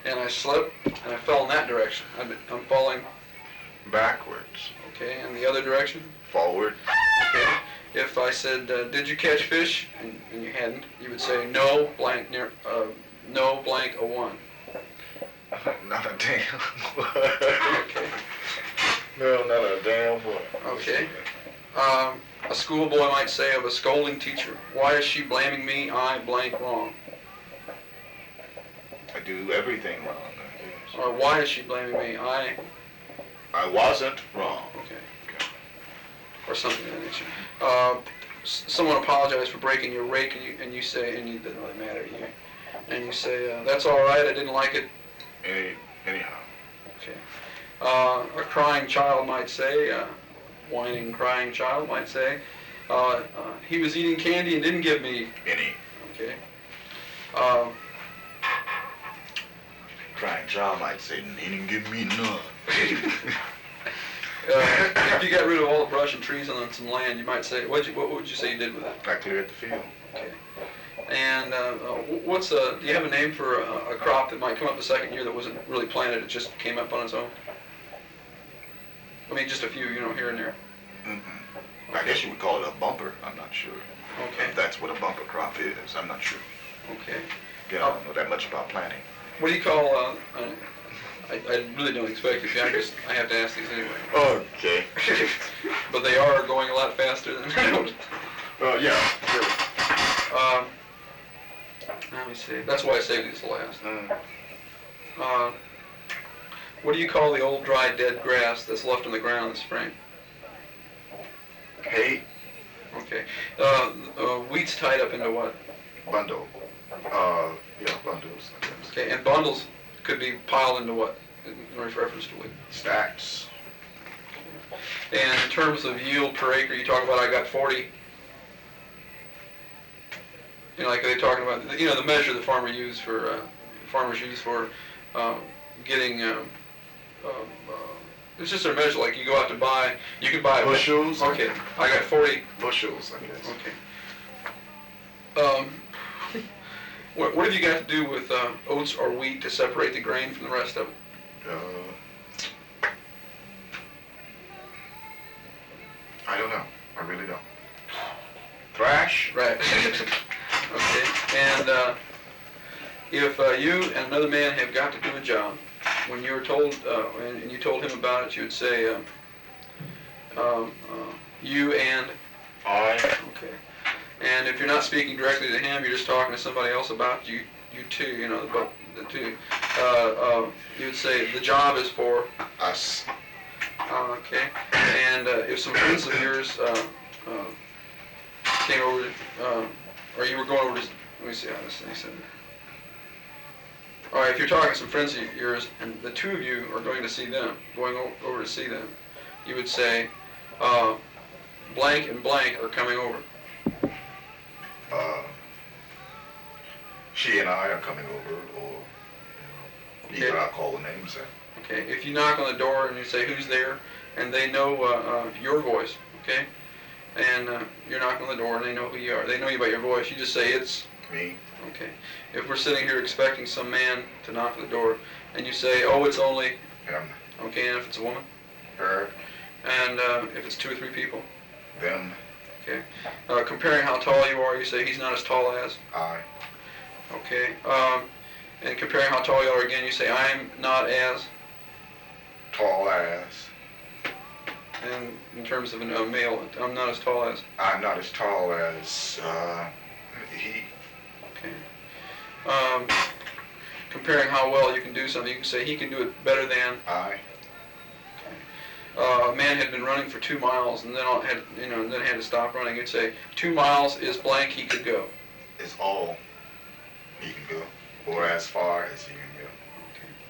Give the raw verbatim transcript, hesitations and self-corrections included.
and I slipped, and I fell in that direction. I'm, I'm falling. Backwards. Okay, and the other direction? Forward. Okay. If I said, uh, did you catch fish, and, and you hadn't, you would say, no, blank, near, uh, no, blank, a one. Not a damn what. Okay. No, not a damn what. Okay. Um, a schoolboy might say of a scolding teacher, why is she blaming me? I blank wrong. I do everything wrong, I guess. Or why is she blaming me? I... I wasn't wrong. Okay. Or something of that nature. Uh, s- someone apologized for breaking your rake, and you, and you say, and it doesn't really matter to you, and you say, uh, that's all right, I didn't like it. Any, anyhow. Okay. Uh, a crying child might say, uh, whining, crying child might say, uh, uh, he was eating candy and didn't give me Any. Okay. Uh, Crying child might say, he didn't give me none. uh, if you got rid of all the brush and trees on some land, you might say, what'd you, what would you say you did with it? I cleared the field. Okay. And uh, uh, what's a, do you have a name for a, a crop that might come up the second year that wasn't really planted, it just came up on its own? I mean, just a few, you know, here and there. Mm-hmm. I guess you would call it a bumper. I'm not sure. Okay. If that's what a bumper crop is, I'm not sure. Okay. Again, I don't know that much about planting. What do you call, uh, uh, I, I really don't expect you to, I just, I have to ask these anyway. Okay. But they are going a lot faster than I know. Well, yeah. Um, let me see. That's why I saved these last. Mm. Uh, what do you call the old, dry, dead grass that's left on the ground in the spring? Hay. Okay. Uh, uh, wheat's tied up into what? Bundle. Uh, yeah, bundles. I guess. Okay, and bundles could be piled into what? In reference to wheat. Stacks. And in terms of yield per acre, you talk about I got forty. You know, like they're talking about, you know, the measure the farmer used for, uh, farmers use for um, getting, um, um, uh, it's just a measure, like you go out to buy, you can buy... Bushels? Okay, I got forty. Bushels, I guess. Okay. Um, what, what have you got to do with uh, oats or wheat to separate the grain from the rest of it? Uh, I don't know. I really don't. Thrash? Right. Okay. And uh, if uh, you and another man have got to do a job, when you were told, uh, and, and you told him about it, you would say, uh, um, uh, you and... I. Okay. And if you're not speaking directly to him, you're just talking to somebody else about you, you two, you know, the, the two. Uh, uh, you would say, the job is for... Us. Uh, okay. And uh, if some friends of yours uh, uh, came over, uh, or you were going over to, let me see how this thing said. All right, if you're talking to some friends of yours, and the two of you are going to see them, going o- over to see them, you would say, uh, blank and blank are coming over. Uh, she and I are coming over, or you know, either Okay. I'll call the names in. Okay, if you knock on the door and you say, who's there, and they know uh, uh, your voice, okay, and uh, you're knocking on the door and they know who you are, they know you by your voice, you just say, it's Me. okay. If we're sitting here expecting some man to knock on the door, and you say, oh, it's only, Him. okay, and if it's a woman, Her. and uh, if it's two or three people, Them. okay. Uh, comparing how tall you are, you say, he's not as tall as, I. okay. Um, and comparing how tall you are again, you say, I'm not as, Tall as. and in terms of a male, I'm not as tall as, I'm not as tall as, uh, he. okay. Um, comparing how well you can do something, you can say, he can do it better than, I. uh, a man had been running for two miles and then all had, you know, and then had to stop running. You'd say, two miles is blank, he could go. Is all he can go. Or as far as he can